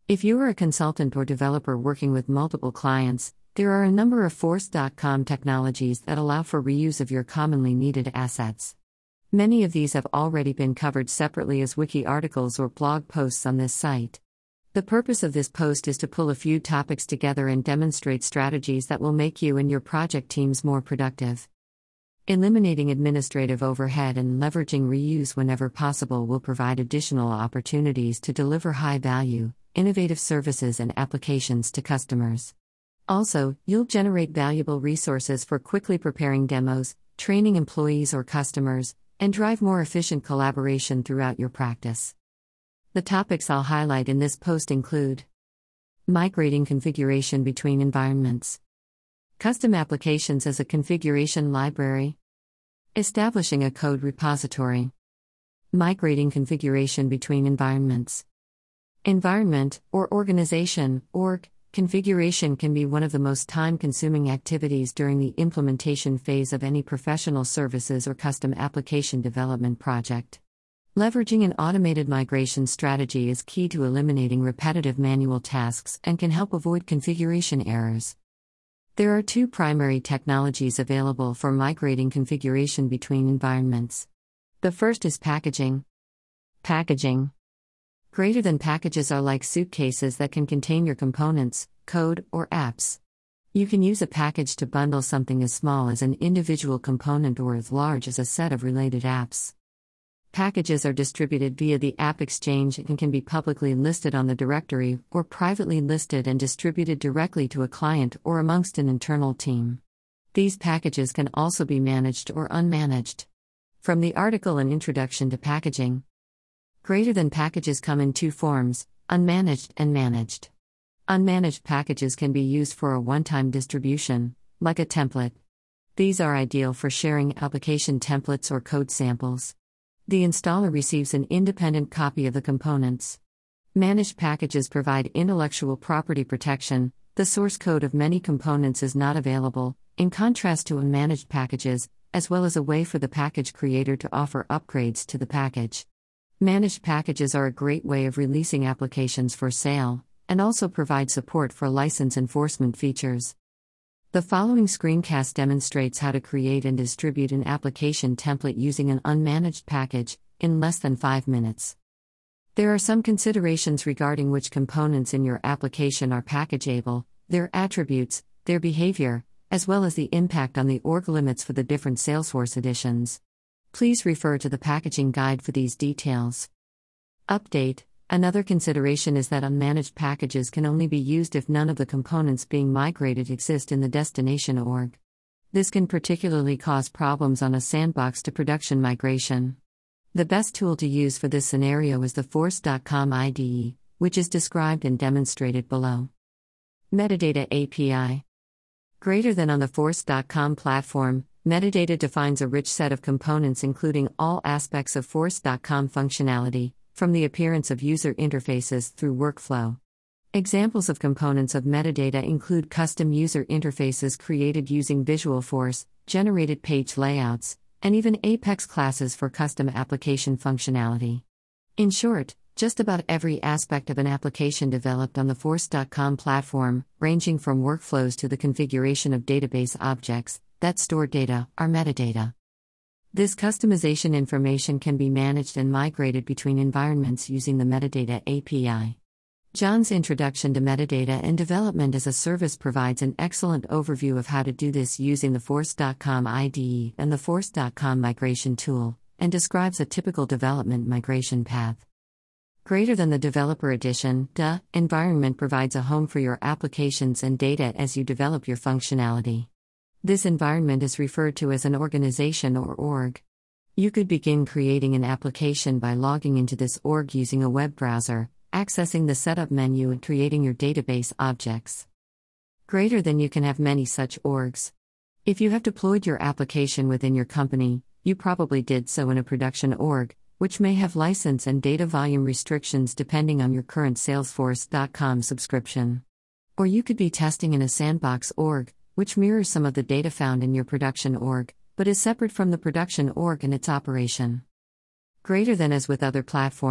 If you are a consultant or developer working with multiple clients, there are a number of Force.com technologies that allow for reuse of your commonly needed assets. Many of these have already been covered separately as wiki articles or blog posts on this site. The purpose of this post is to pull a few topics together and demonstrate strategies that will make you and your project teams more productive. Eliminating administrative overhead and leveraging reuse whenever possible will provide additional opportunities to deliver high-value, innovative services and applications to customers. Also, you'll generate valuable resources for quickly preparing demos, training employees or customers, and drive more efficient collaboration throughout your practice. The topics I'll highlight in this post include: migrating configuration between environments, custom applications as a configuration library, establishing a code repository, migrating configuration between environments. Environment, or organization, org, configuration can be one of the most time-consuming activities during the implementation phase of any professional services or custom application development project. Leveraging an automated migration strategy is key to eliminating repetitive manual tasks and can help avoid configuration errors. There are two primary technologies available for migrating configuration between environments. The first is packaging. Packaging. Greater than packages are like suitcases that can contain your components, code, or apps. You can use a package to bundle something as small as an individual component or as large as a set of related apps. Packages are distributed via the App Exchange and can be publicly listed on the directory or privately listed and distributed directly to a client or amongst an internal team. These packages can also be managed or unmanaged. From the article An Introduction to Packaging. Greater than packages come in two forms, unmanaged and managed. Unmanaged packages can be used for a one-time distribution, like a template. These are ideal for sharing application templates or code samples. The installer receives an independent copy of the components. Managed packages provide intellectual property protection. The source code of many components is not available, in contrast to unmanaged packages, as well as a way for the package creator to offer upgrades to the package. Managed packages are a great way of releasing applications for sale, and also provide support for license enforcement features. The following screencast demonstrates how to create and distribute an application template using an unmanaged package, in less than 5 minutes. There are some considerations regarding which components in your application are packageable, their attributes, their behavior, as well as the impact on the org limits for the different Salesforce editions. Please refer to the packaging guide for these details. Update. Another consideration is that unmanaged packages can only be used if none of the components being migrated exist in the destination org. This can particularly cause problems on a sandbox to production migration. The best tool to use for this scenario is the Force.com IDE, which is described and demonstrated below. Metadata API. Greater than on the Force.com platform, metadata defines a rich set of components including all aspects of Force.com functionality, from the appearance of user interfaces through workflow. Examples of components of metadata include custom user interfaces created using Visualforce, generated page layouts, and even Apex classes for custom application functionality. In short, just about every aspect of an application developed on the Force.com platform, ranging from workflows to the configuration of database objects that store data, are metadata. This customization information can be managed and migrated between environments using the Metadata API. John's introduction to metadata and development as a service provides an excellent overview of how to do this using the Force.com IDE and the Force.com migration tool, and describes a typical development migration path. Greater than the Developer Edition, the environment provides a home for your applications and data as you develop your functionality. This environment is referred to as an organization or org. You could begin creating an application by logging into this org using a web browser, accessing the setup menu and creating your database objects. Greater than you can have many such orgs. If you have deployed your application within your company, you probably did so in a production org, which may have license and data volume restrictions depending on your current Salesforce.com subscription. Or you could be testing in a sandbox org, which mirrors some of the data found in your production org, but is separate from the production org and its operation. Greater than as with other platforms,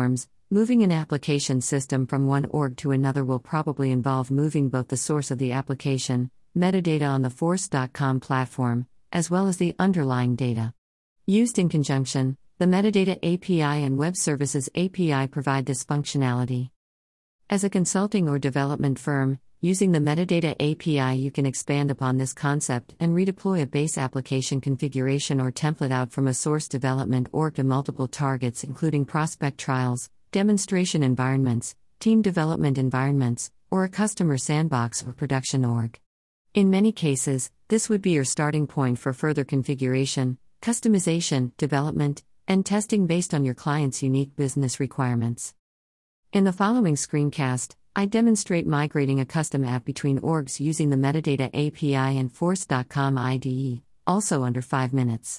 Moving an application system from one org to another will probably involve moving both the source of the application, metadata on the Force.com platform, as well as the underlying data. Used in conjunction, the Metadata API and Web Services API provide this functionality. As a consulting or development firm, using the Metadata API you can expand upon this concept and redeploy a base application configuration or template out from a source development org to multiple targets including prospect trials, demonstration environments, team development environments, or a customer sandbox or production org. In many cases, this would be your starting point for further configuration, customization, development, and testing based on your client's unique business requirements. In the following screencast, I demonstrate migrating a custom app between orgs using the Metadata API and Force.com IDE, also under 5 minutes.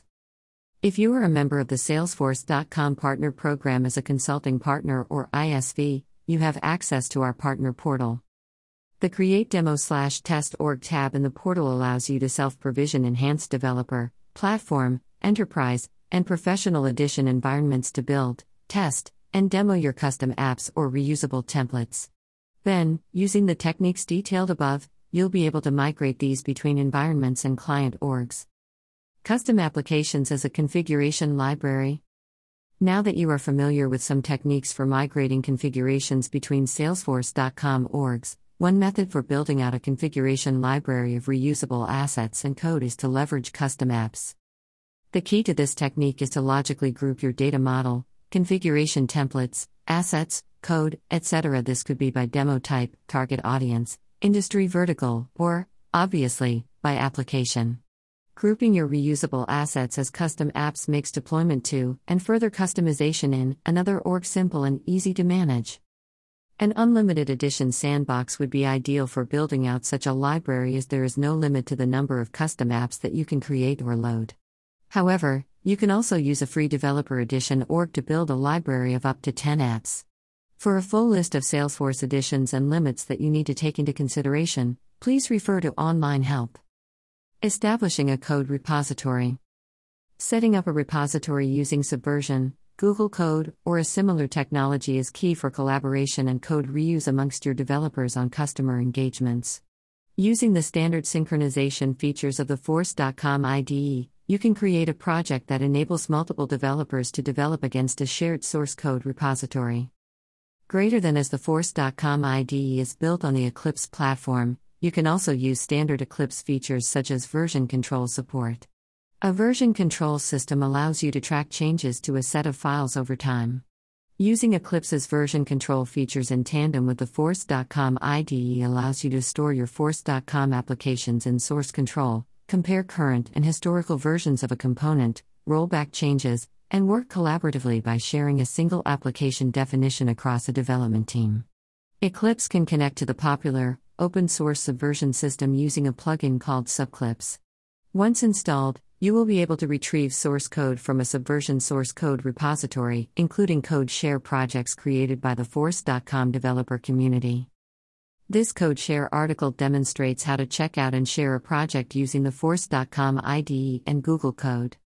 If you are a member of the Salesforce.com Partner Program as a consulting partner or ISV, you have access to our partner portal. The Create Demo/Test Org tab in the portal allows you to self-provision enhanced developer, platform, enterprise, and professional edition environments to build, test, and demo your custom apps or reusable templates. Then, using the techniques detailed above, you'll be able to migrate these between environments and client orgs. Custom applications as a configuration library. Now that you are familiar with some techniques for migrating configurations between Salesforce.com orgs, one method for building out a configuration library of reusable assets and code is to leverage custom apps. The key to this technique is to logically group your data model, configuration templates, assets, code, etc. This could be by demo type, target audience, industry vertical, or, obviously, by application. Grouping your reusable assets as custom apps makes deployment to, and further customization in, another org simple and easy to manage. An unlimited edition sandbox would be ideal for building out such a library as there is no limit to the number of custom apps that you can create or load. However, you can also use a free developer edition org to build a library of up to 10 apps. For a full list of Salesforce editions and limits that you need to take into consideration, please refer to online help. Establishing a code repository. Setting up a repository using Subversion, Google Code, or a similar technology is key for collaboration and code reuse amongst your developers on customer engagements. Using the standard synchronization features of the Force.com IDE, you can create a project that enables multiple developers to develop against a shared source code repository. Greater than as the Force.com IDE is built on the Eclipse platform, you can also use standard Eclipse features such as version control support. A version control system allows you to track changes to a set of files over time. Using Eclipse's version control features in tandem with the Force.com IDE allows you to store your Force.com applications in source control, compare current and historical versions of a component, roll back changes, and work collaboratively by sharing a single application definition across a development team. Eclipse can connect to the popular, open-source Subversion system using a plugin called Subclipse. Once installed, you will be able to retrieve source code from a Subversion source code repository, including code share projects created by the Force.com developer community. This code share article demonstrates how to check out and share a project using the Force.com IDE and Google Code.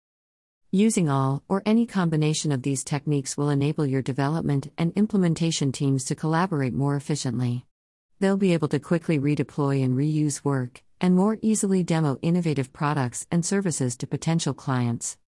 Using all or any combination of these techniques will enable your development and implementation teams to collaborate more efficiently. They'll be able to quickly redeploy and reuse work, and more easily demo innovative products and services to potential clients.